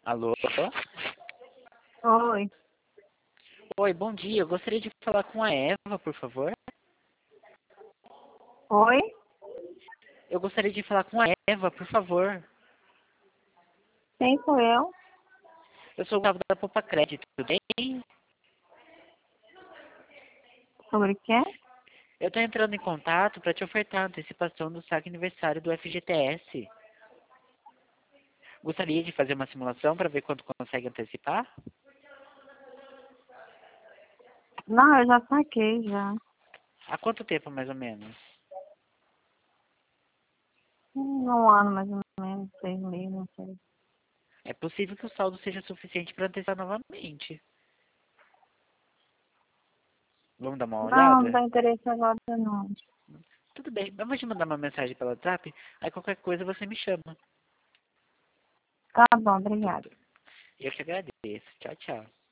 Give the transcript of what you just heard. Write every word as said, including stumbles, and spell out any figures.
Alô? Oi. Oi, bom dia. Eu gostaria de falar com a Eva, por favor. Oi? Eu gostaria de falar com a Eva, por favor. Quem sou eu? Eu sou o Gustavo da Poupa Crédito, tudo bem? Sobre o quê? Eu estou entrando em contato para te ofertar a antecipação do saque aniversário do F G T S. Gostaria de fazer uma simulação para ver quanto consegue antecipar? Não, eu já saquei já. Há quanto tempo, mais ou menos? Hum, Um ano mais ou menos, seis meses, não sei. É possível que o saldo seja suficiente para antecipar novamente. Vamos dar uma Não, não olhada? dá interesse agora não. Tudo bem, eu vou te mandar uma mensagem pelo WhatsApp, aí qualquer coisa você me chama. Tá bom, obrigada. Tudo. Eu te agradeço. Tchau, tchau.